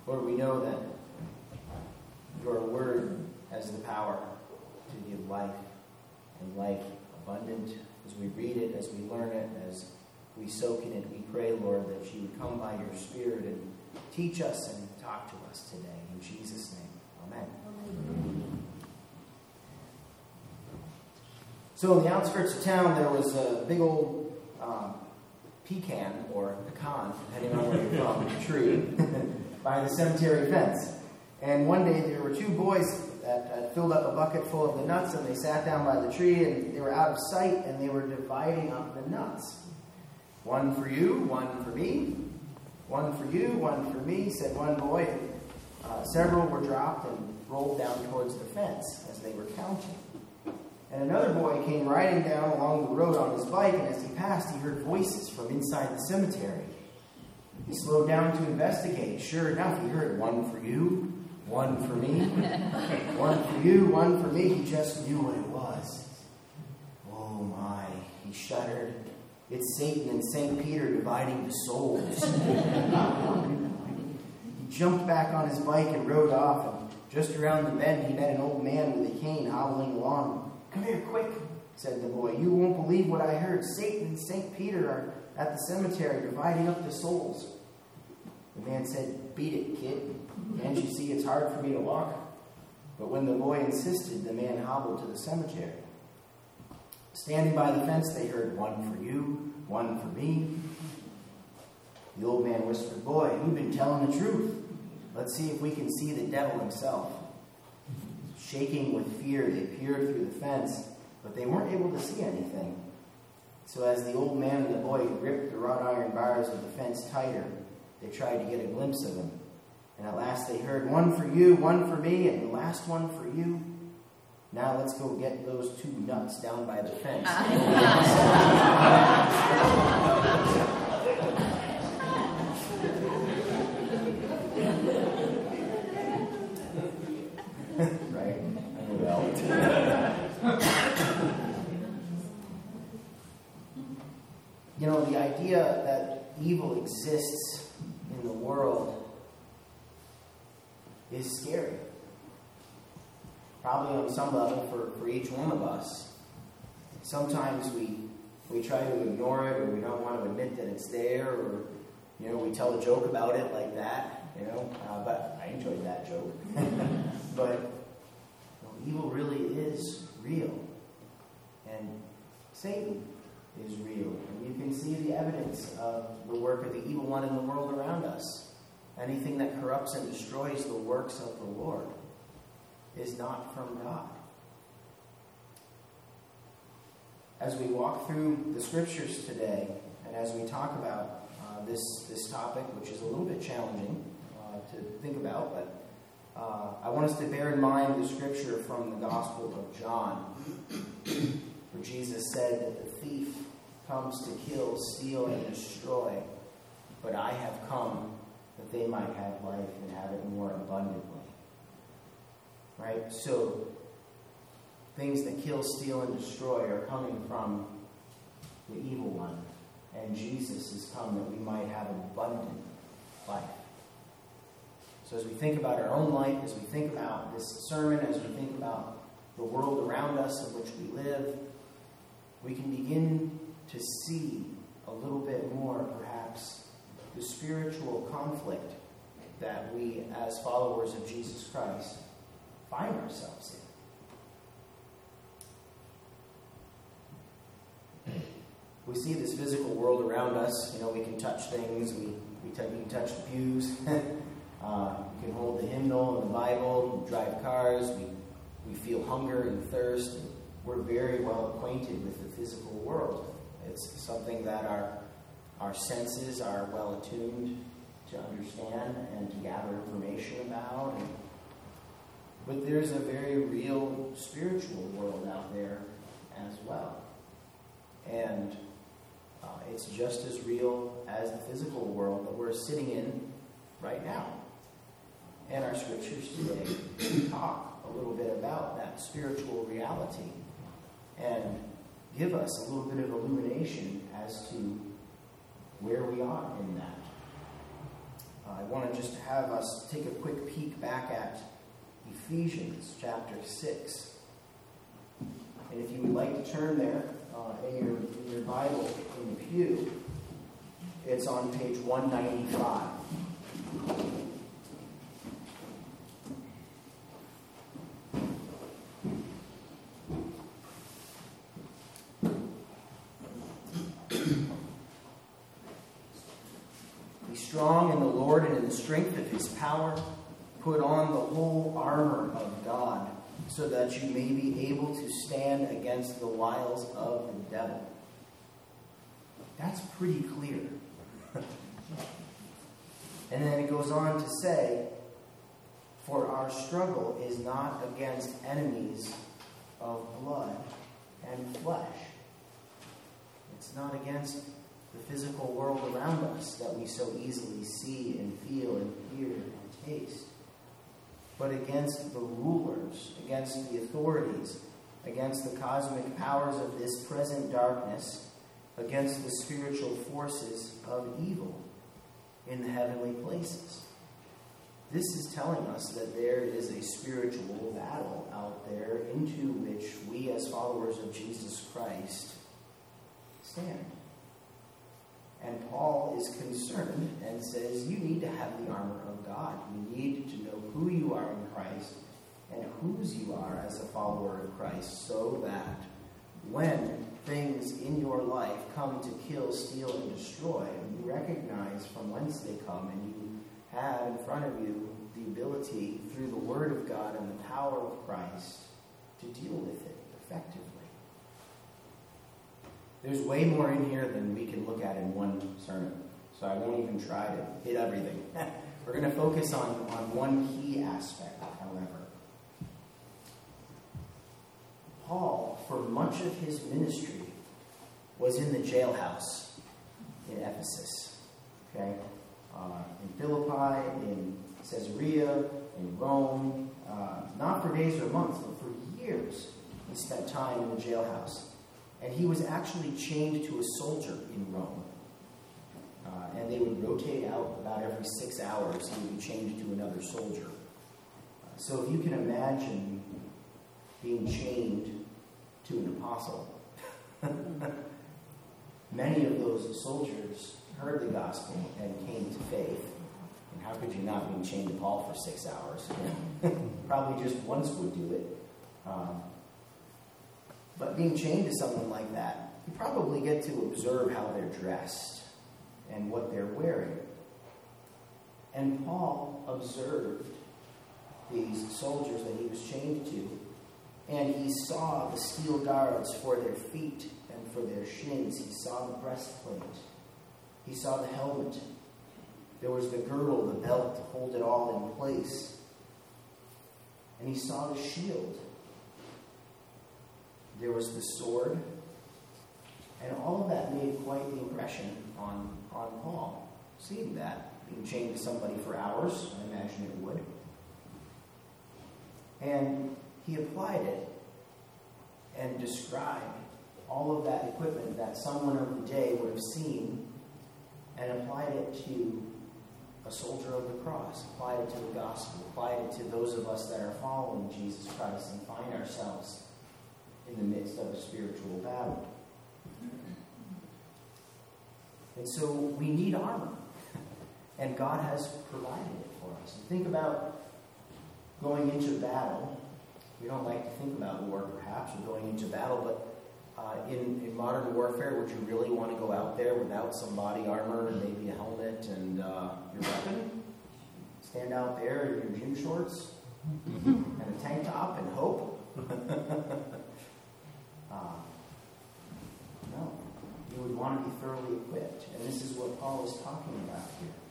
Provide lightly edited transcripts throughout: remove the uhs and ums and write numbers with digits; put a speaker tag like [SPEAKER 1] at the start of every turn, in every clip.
[SPEAKER 1] Lord, we know that your word has the power to give life, and life abundant. As we read it, as we learn it, as we soak in it, we pray, Lord, that you would come by your Spirit and teach us and talk to us today. In Jesus' name, amen. So in the outskirts of town, there was a big old pecan, or pecan, depending on where you're from, tree, by the cemetery fence. And one day there were two boys that filled up a bucket full of the nuts, and they sat down by the tree, and they were out of sight, and they were dividing up the nuts. One for you, one for me. One for you, one for me, said one boy. Several were dropped and rolled down towards the fence as they were counting. And another boy came riding down along the road on his bike, and as he passed, he heard voices from inside the cemetery. He slowed down to investigate. Sure enough, he heard one for you, one for me, one for you, one for me. He just knew what it was. Oh my, he shuddered. It's Satan and St. Peter dividing the souls. He jumped back on his bike and rode off, and just around the bend, he met an old man with a cane hobbling along. "Come here, quick," said the boy. "You won't believe what I heard. Satan and St. Peter are at the cemetery dividing up the souls." The man said, "Beat it, kid. Can't you see it's hard for me to walk?" But when the boy insisted, the man hobbled to the cemetery. Standing by the fence, they heard one for you, one for me. The old man whispered, "Boy, you've been telling the truth. Let's see if we can see the devil himself." Shaking with fear, they peered through the fence, but they weren't able to see anything. So as the old man and the boy gripped the wrought iron bars of the fence tighter, they tried to get a glimpse of him. And at last they heard, "One for you, one for me, and the last one for you. Now let's go get those two nuts down by the fence." Right? Well. You know, the idea that evil exists in the world is scary. Probably on some level for each one of us. Sometimes we try to ignore it, or we don't want to admit that it's there, or we tell a joke about it like that. But I enjoyed that joke. But evil really is real, and Satan is real, and you can see the evidence of the work of the evil one in the world around us. Anything that corrupts and destroys the works of the Lord is not from God. As we walk through the scriptures today, and as we talk about this topic, which is a little bit challenging to think about, but I want us to bear in mind the scripture from the Gospel of John, where Jesus said that the thief comes to kill, steal, and destroy, but I have come that they might have life and have it more abundantly. Right? So, things that kill, steal, and destroy are coming from the evil one. And Jesus has come that we might have an abundant life. So as we think about our own life, as we think about this sermon, as we think about the world around us in which we live, we can begin to see a little bit more, perhaps, the spiritual conflict that we, as followers of Jesus Christ, find ourselves in. We see this physical world around us. We can touch things. We can touch the pews. We can hold the hymnal and the Bible. We drive cars. We feel hunger and thirst. And we're very well acquainted with the physical world. It's something that our senses are well attuned to understand and to gather information about. But there's a very real spiritual world out there as well. And it's just as real as the physical world that we're sitting in right now. And our scriptures today talk a little bit about that spiritual reality and give us a little bit of illumination as to where we are in that. I want to just have us take a quick peek back at Ephesians chapter 6. And if you would like to turn there in your Bible in the pew, it's on page 195. Be strong in the Lord and in the strength of his power. Put on the whole armor of God, so that you may be able to stand against the wiles of the devil. That's pretty clear. And then it goes on to say, for our struggle is not against enemies of blood and flesh. It's not against the physical world around us that we so easily see and feel and hear and taste, but against the rulers, against the authorities, against the cosmic powers of this present darkness, against the spiritual forces of evil in the heavenly places. This is telling us that there is a spiritual battle out there into which we as followers of Jesus Christ stand. And Paul is concerned and says you need to have the armor of God. You need to know who you are in Christ and whose you are as a follower of Christ, so that when things in your life come to kill, steal, and destroy, you recognize from whence they come, and you have in front of you the ability, through the Word of God and the power of Christ, to deal with it effectively. There's way more in here than we can look at in one sermon, so I won't even try to hit everything. We're going to focus on one key aspect, however. Paul, for much of his ministry, was in the jailhouse in Ephesus. Okay? In Philippi, in Caesarea, in Rome, not for days or months, but for years, he spent time in the jailhouse. And he was actually chained to a soldier in Rome. And they would rotate out about every 6 hours. He would be chained to another soldier. So if you can imagine being chained to an apostle, many of those soldiers heard the gospel and came to faith. And how could you not be chained to Paul for 6 hours? Probably just once would do it. But being chained to someone like that, you probably get to observe how they're dressed and what they're wearing. And Paul observed these soldiers that he was chained to, and he saw the steel guards for their feet and for their shins. He saw the breastplate. He saw the helmet. There was the girdle, the belt to hold it all in place. And he saw the shield. There was the sword, and all of that made quite the impression on Paul. Seeing that, being chained to somebody for hours, I imagine it would. And he applied it and described all of that equipment that someone of the day would have seen, and applied it to a soldier of the cross, applied it to the gospel, applied it to those of us that are following Jesus Christ and find ourselves in the midst of a spiritual battle. And so we need armor. And God has provided it for us. And think about going into battle. We don't like to think about war, perhaps, or going into battle, but in modern warfare, would you really want to go out there without some body armor and maybe a helmet and your weapon? Stand out there in your gym shorts and a tank top and hope? No. You would want to be thoroughly equipped. And this is what Paul is talking about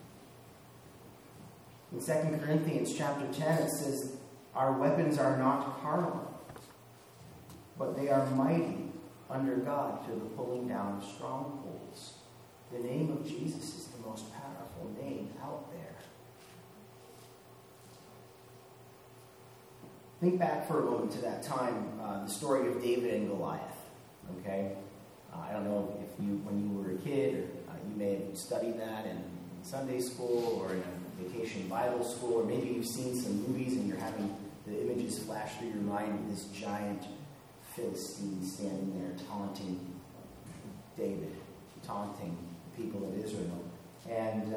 [SPEAKER 1] here. In 2 Corinthians chapter 10, it says, our weapons are not carnal, but they are mighty under God to the pulling down of strongholds. The name of Jesus is the most powerful name out there. Think back for a moment to that time, the story of David and Goliath. Okay? I don't know if you, when you were a kid, or you may have studied that in Sunday school or in Vacation Bible School, or maybe you've seen some movies and you're having the images flash through your mind of this giant Philistine standing there taunting David, taunting the people of Israel. And,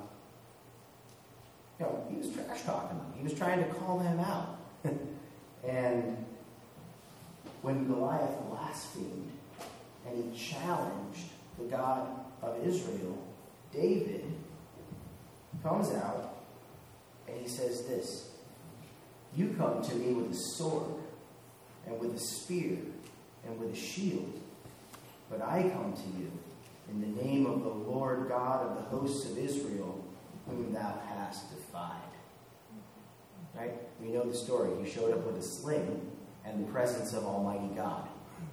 [SPEAKER 1] he was trash talking them. He was trying to call them out. And when Goliath blasphemed and he challenged the God of Israel, David comes out and he says this: "You come to me with a sword and with a spear and with a shield, but I come to you in the name of the Lord God of the hosts of Israel, whom thou hast defied." Right? We know the story. He showed up with a sling and the presence of Almighty God.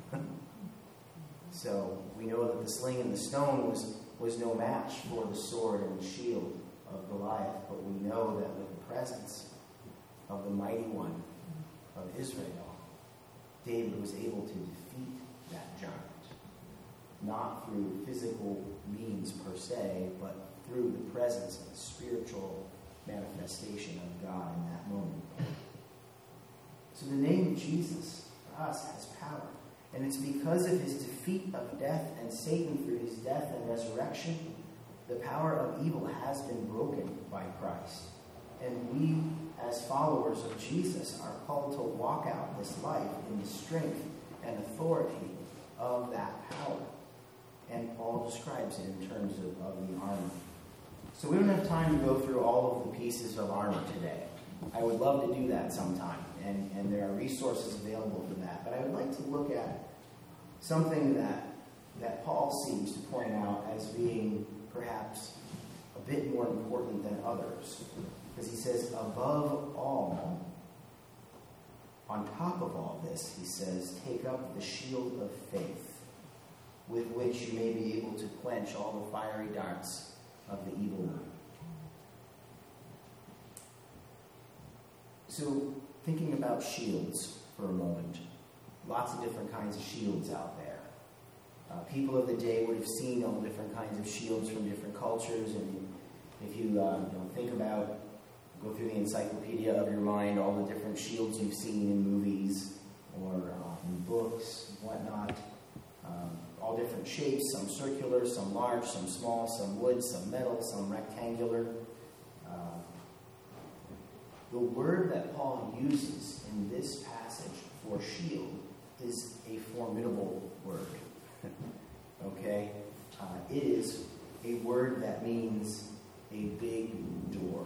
[SPEAKER 1] So we know that the sling and the stone was no match for the sword and the shield of Goliath, but we know that with the presence of the mighty one of Israel, David was able to defeat that giant. Not through physical means per se, but through the presence of the spiritual manifestation of God in that moment. So the name of Jesus for us has power. And it's because of his defeat of death and Satan through his death and resurrection, the power of evil has been broken by Christ. And we, as followers of Jesus, are called to walk out this life in the strength and authority of that power. And Paul describes it in terms of the armor. So we don't have time to go through all of the pieces of armor today. I would love to do that sometime, and there are resources available for that. But I would like to look at something that Paul seems to point out as being perhaps a bit more important than others. Because he says, above all, on top of all this, he says, take up the shield of faith, with which you may be able to quench all the fiery darts of the evil one. So, thinking about shields for a moment, lots of different kinds of shields out there. People of the day would have seen all different kinds of shields from different cultures, and if you think about, go through the encyclopedia of your mind, all the different shields you've seen in movies or in books and whatnot, all different shapes, some circular, some large, some small, some wood, some metal, some rectangular. The word that Paul uses in this passage for shield is a formidable word. Okay? It is a word that means a big door.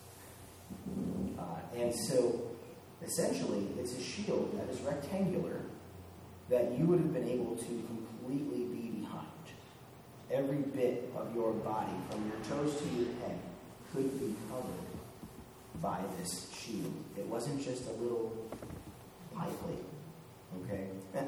[SPEAKER 1] And so, essentially, it's a shield that is rectangular that you would have been able to completely be behind. Every bit of your body, from your toes to your head, could be covered by this shield. It wasn't just a little pie plate. Okay?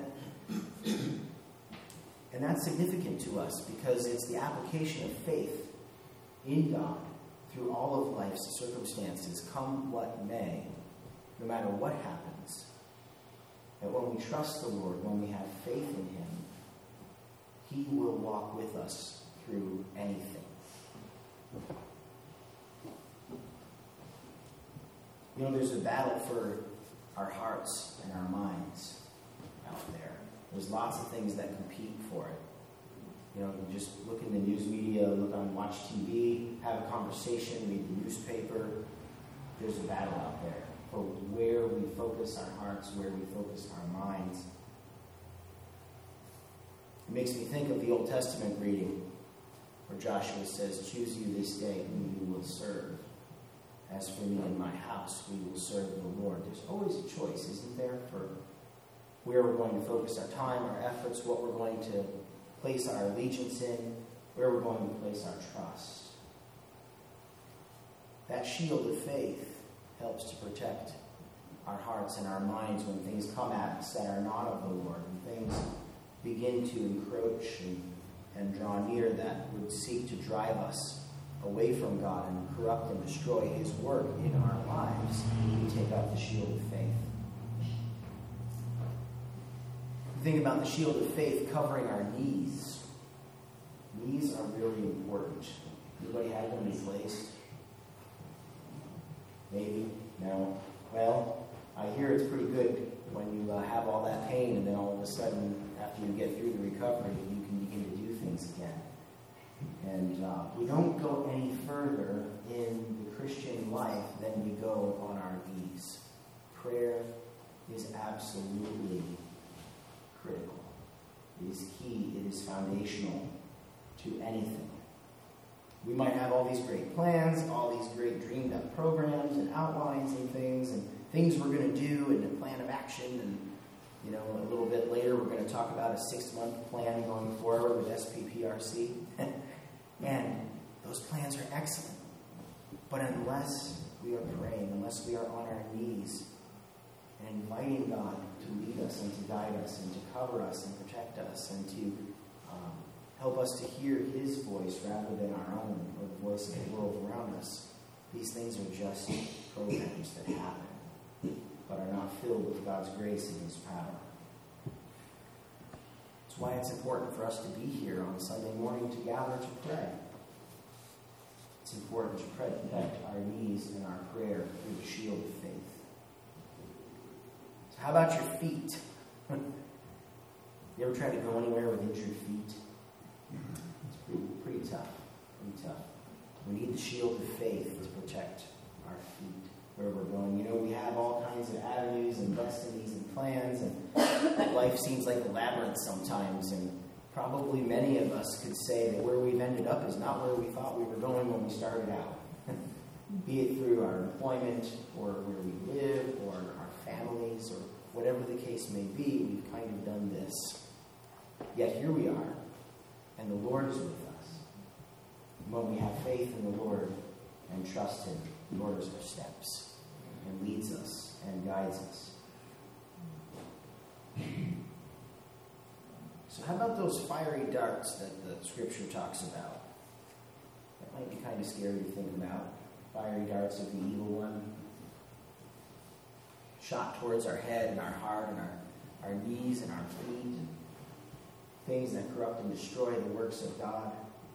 [SPEAKER 1] And that's significant to us because it's the application of faith in God through all of life's circumstances, come what may, no matter what happens. That when we trust the Lord, when we have faith in him, he will walk with us through anything. There's a battle for our hearts and our minds out there. There's lots of things that compete for it. You just look in the news media, watch TV, have a conversation, read the newspaper. There's a battle out there for where we focus our hearts, where we focus our minds. It makes me think of the Old Testament reading where Joshua says, "Choose you this day whom you will serve. As for me and my house, we will serve the Lord." There's always a choice, isn't there, for where we're going to focus our time, our efforts, what we're going to place our allegiance in, where we're going to place our trust. That shield of faith helps to protect our hearts and our minds when things come at us that are not of the Lord, when things begin to encroach and draw near that would seek to drive us away from God and corrupt and destroy his work in our lives. We take up the shield of faith. Think about the shield of faith covering our knees. Knees are really important. Anybody had them replaced? Maybe? No? Well, I hear it's pretty good when you have all that pain and then all of a sudden, after you get through the recovery, you can begin to do things again. And we don't go any further in the Christian life than we go on our knees. Prayer is absolutely critical. It is key. It is foundational to anything. We might have all these great plans, all these great dreamed up programs and outlines and things we're going to do and a plan of action. And, a little bit later we're going to talk about a 6-month plan going forward with SPPRC. And those plans are excellent. But unless we are praying, unless we are on our knees and inviting God to lead us and to guide us and to cover us and protect us and to help us to hear His voice rather than our own or the voice of the world around us, these things are just programs that happen, but are not filled with God's grace and His power. That's why it's important for us to be here on Sunday morning to gather to pray. It's important to protect our knees and our prayer through the shield of faith. So how about your feet? You ever tried to go anywhere with injured feet? It's pretty tough. We need the shield of faith to protect our feet where we're going. We have all kinds of avenues and destinies and plans, and life seems like a labyrinth sometimes, and probably many of us could say that where we've ended up is not where we thought we were going when we started out. Be it through our employment, or where we live, or our families, or whatever the case may be, we've kind of done this. Yet here we are, and the Lord is with us. When we have faith in the Lord and trust Him, He orders our steps and leads us and guides us. So how about those fiery darts that the Scripture talks about? That might be kind of scary to think about. Fiery darts of the evil one. Shot towards our head and our heart and our knees and our feet. And things that corrupt and destroy the works of God.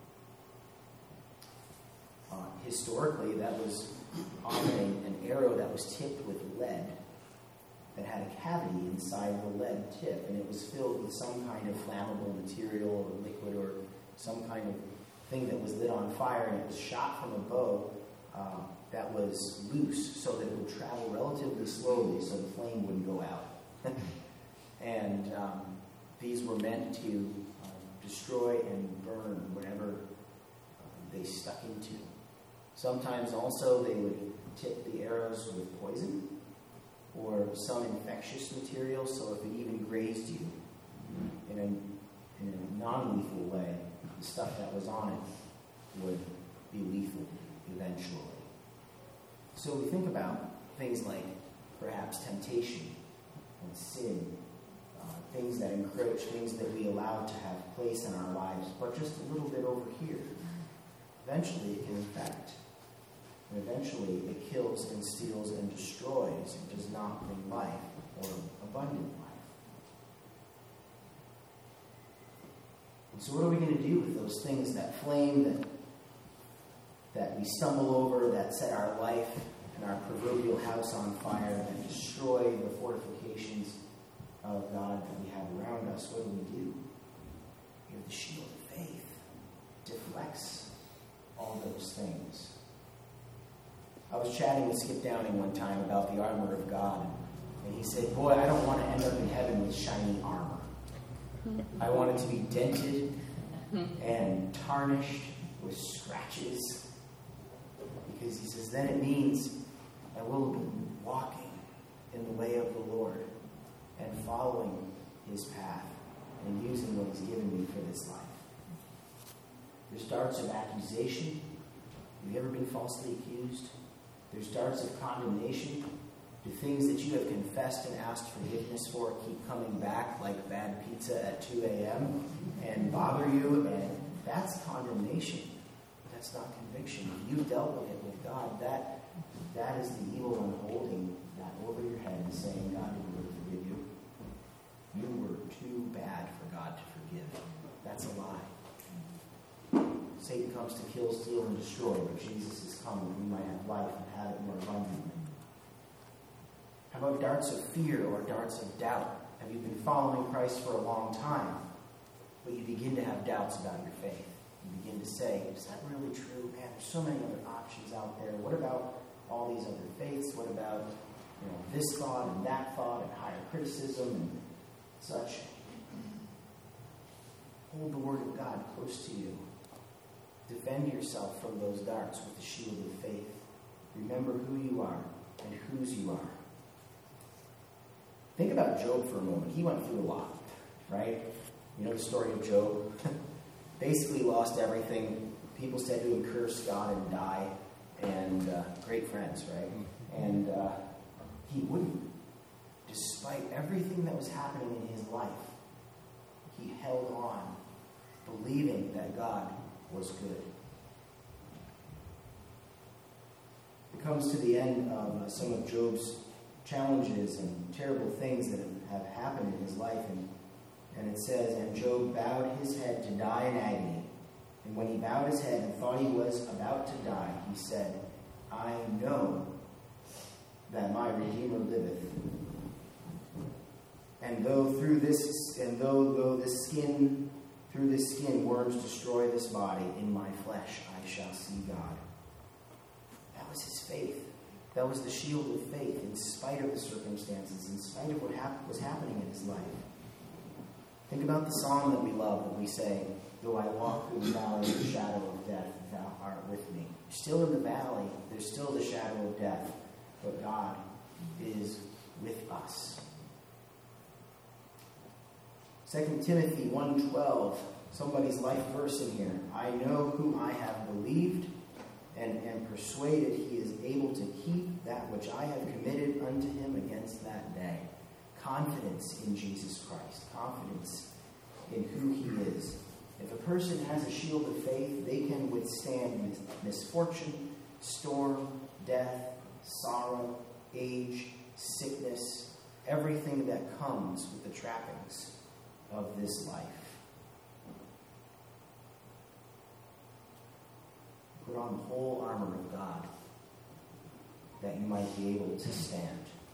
[SPEAKER 1] Historically, that was often an arrow that was tipped with lead that had a cavity inside the lead tip, and it was filled with some kind of flammable material or liquid or some kind of thing that was lit on fire, and it was shot from a bow that was loose so that it would travel relatively slowly so the flame wouldn't go out. And these were meant to destroy and burn whatever they stuck into. Sometimes also they would tip the arrows with poison or some infectious material, so if it even grazed you in a non-lethal way, the stuff that was on it would be lethal eventually. So we think about things like perhaps temptation and sin, things that encroach, things that we allow to have place in our lives, but just a little bit over here. Eventually it can infect. And eventually it kills and steals and destroys and does not bring life or abundant life. And so what are we going to do with those things, that flame that we stumble over, that set our life and our proverbial house on fire, that destroy the fortifications of God that we have around us? What do? We have the shield of faith. Deflects all those things. I was chatting with Skip Downing one time about the armor of God, and he said, boy, I don't want to end up in heaven with shiny armor. I want it to be dented and tarnished with scratches, because he says, then it means I will be walking in the way of the Lord and following His path and using what He's given me for this life. There's darts of accusation. Have you ever been falsely accused? There's darts of condemnation. Do things that you have confessed and asked forgiveness for keep coming back like bad pizza at 2 a.m. and bother you? And that's condemnation. That's not conviction. If you dealt with it with God, that is the evil one holding that over your head and saying, God didn't really forgive you. You were too bad for God to forgive. That's a lie. Satan comes to kill, steal, and destroy, but Jesus is coming that we might have life and have it more abundantly. How about darts of fear or darts of doubt? Have you been following Christ for a long time, but you begin to have doubts about your faith? You begin to say, is that really true? Man, there's so many other options out there. What about all these other faiths? What about this thought and that thought and higher criticism and such? Hold the Word of God close to you. Defend yourself from those darts with the shield of faith. Remember who you are and whose you are. Think about Job for a moment. He went through a lot, right? You know the story of Job? Basically lost everything. People said to him, curse God and die. And great friends, right? And he wouldn't. Despite everything that was happening in his life, he held on, believing that God was good. It comes to the end of some of Job's challenges and terrible things that have happened in his life. And it says, and Job bowed his head to die in agony. And when he bowed his head and thought he was about to die, he said, I know that my Redeemer liveth. And though through this skin worms destroy this body, in my flesh I shall see God. That was his faith. That was the shield of faith in spite of the circumstances, in spite of what was happening in his life. Think about the song that we love, that we say, though I walk through the valley of the shadow of death, thou art with me. You're still in the valley, there's still the shadow of death, but God is with us. 2 Timothy 1:12, somebody's life verse in here. I know whom I have believed, and am persuaded he is able to keep that which I have committed unto him against that day. Confidence in Jesus Christ. Confidence in who he is. If a person has a shield of faith, they can withstand misfortune, storm, death, sorrow, age, sickness, everything that comes with the trappings of this life. Put on the whole armor of God that you might be able to stand.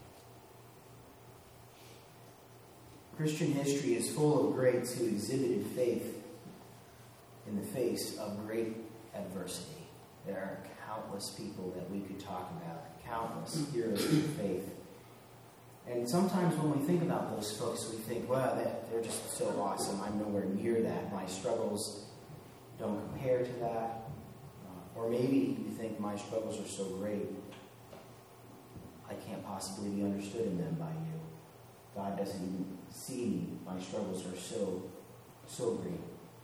[SPEAKER 1] Christian history is full of greats who exhibited faith in the face of great adversity. There are countless people that we could talk about, countless heroes of faith. And sometimes when we think about those folks, we think, wow, they're just so awesome. I'm nowhere near that. My struggles don't compare to that. Or maybe you think my struggles are so great, I can't possibly be understood in them by you. God doesn't even see me. My struggles are so great.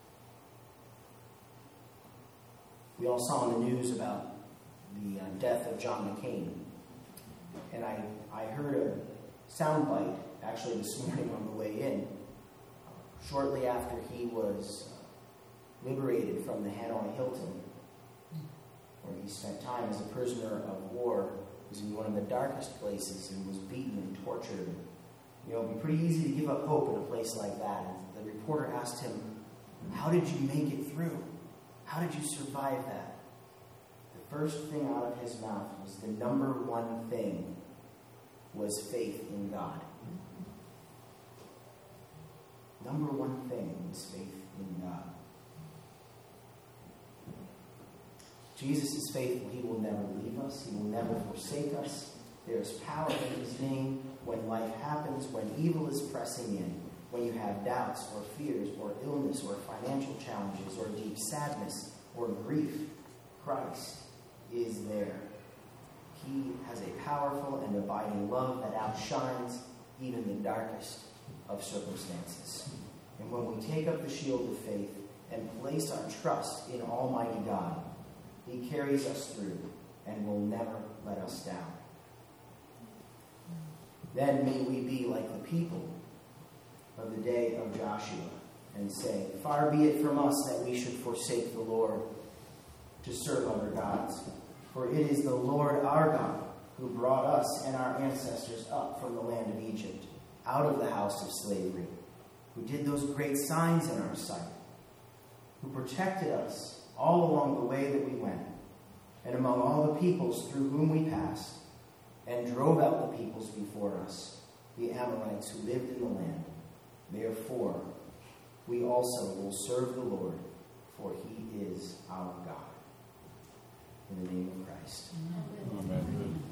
[SPEAKER 1] We all saw in the news about the death of John McCain. And I heard a soundbite, actually this morning on the way in, shortly after he was liberated from the Hanoi Hilton, where he spent time as a prisoner of war, was in one of the darkest places and was beaten and tortured. You know, it'd be pretty easy to give up hope in a place like that. And the reporter asked him, how did you make it through? How did you survive that? The first thing out of his mouth was the number one thing was faith in God. Number one thing was faith in God. Jesus is faithful. He will never leave us. He will never forsake us. There is power in his name when life happens, when evil is pressing in, when you have doubts or fears or illness or financial challenges or deep sadness or grief. Christ is there. He has a powerful and abiding love that outshines even the darkest of circumstances. And when we take up the shield of faith and place our trust in Almighty God, he carries us through and will never let us down. Then may we be like the people of the day of Joshua and say, far be it from us that we should forsake the Lord to serve other gods. For it is the Lord our God who brought us and our ancestors up from the land of Egypt, out of the house of slavery, who did those great signs in our sight, who protected us all along the way that we went, and among all the peoples through whom we passed, and drove out the peoples before us, the Amorites who lived in the land. Therefore, we also will serve the Lord, for he is our God. In the name of Christ.
[SPEAKER 2] Amen.